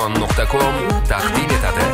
Vodafone.com taqdim etadi.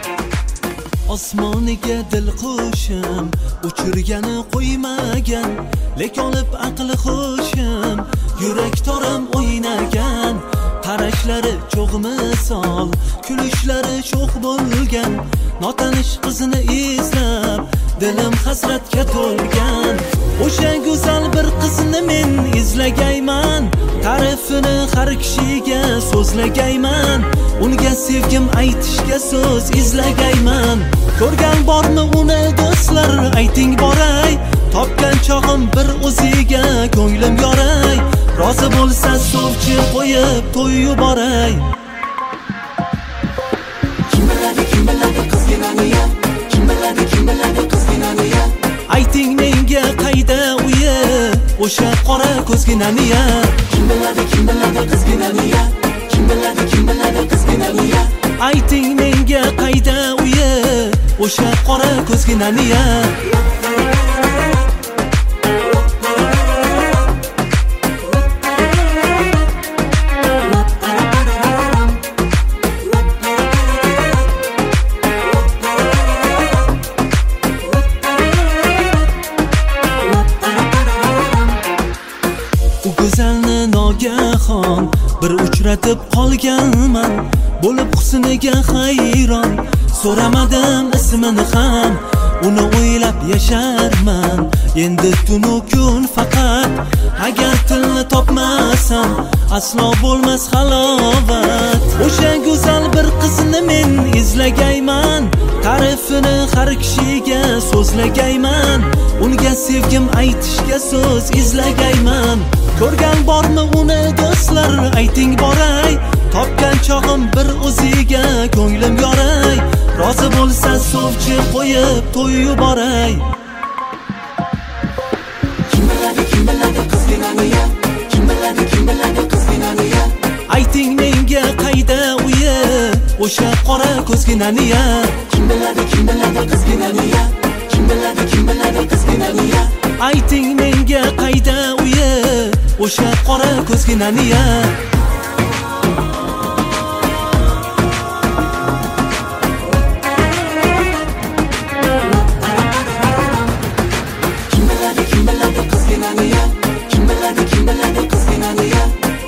Osmoniga dil qo'shim uchirgani qo'ymagan, lek olib aqli xo'shim yurak torim o'ynagan. Qarashlari cho'g' misol, kulishlari sho'x bo'lgan, notanish qizini izlab dilim hasratga to'lgan. O'sha go'zal bir qizni men izlagayman, ta'rifini har kishiga so'zlagayman, unga sevgim aytishga so'z izlagayman. Ko'rgan bormi uni do'stlar, ayting boray, topgan chog'im bir o'ziga ko'nglim yoray. Rozi bo'lsa sovchi qo'yib to'y yuboray. Kim biladi qizginani ya, kim biladi qizginani ya. Ayting menga qayda uyi, o'sha qora ko'zginani ya. Kim biladi qizginani ya, kim biladi qizginani ya. Ayting menga qayda uyi, o'sha qora ko'zginani ya. Go'zalni nogahon bir uchratib qolganman, bo'lib husniga hayron, so'ramadim ismini ham, uni o'ylab yasharman endi tunu kun faqat. Agar tilni topmasam aslo bo'lmas halovat. O'sha go'zal bir qizni men izlagayman, ta'rifini har kishiga so'zlagayman, unga sevgim aytishga so'z izlagayman. Ko'rgan bormi uni do'stlar, ayting boray, topgan chog'im bir o'ziga ko'nglim yoray. Rozi bo'lsa sovchi qo'yib to'y yuboray. Kim biladi qizginani ya, kim biladi qizginani ya. Ayting menga qayda uyi, o'sha qora ko'zginani ya. Kim biladi qizginani ya, kim biladi qizginani ya. Ayting menga qayda uyi, o'sha qora ko'zginani ya. Kim biladi qizginani ya, kim biladi qizginani ya.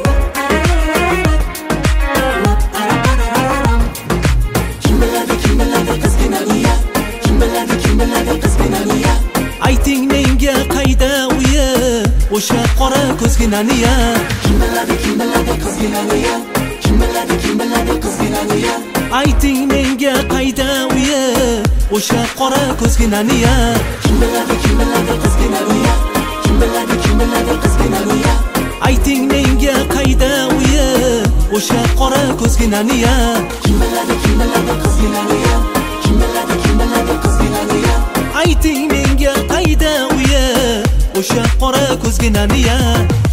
Kim biladi qizginani ya, kim biladi qizginani ya. Ayting menga qayda uyi, o'sha qora ko'zginani ya. Kim biladi qizginani ya, kim biladi qizginani ya. Ayting menga qayda uyi, o'sha qora ko'zginani ya. Kim biladi qizginani ya, kim biladi qizginani ya. Ayting menga qayda uyi, o'sha qora ko'zginani ya. Kim biladi qizginani ya, kim biladi qizginani ya. Ayting menga qayda uyi, o'sha qora ko'zginani ya.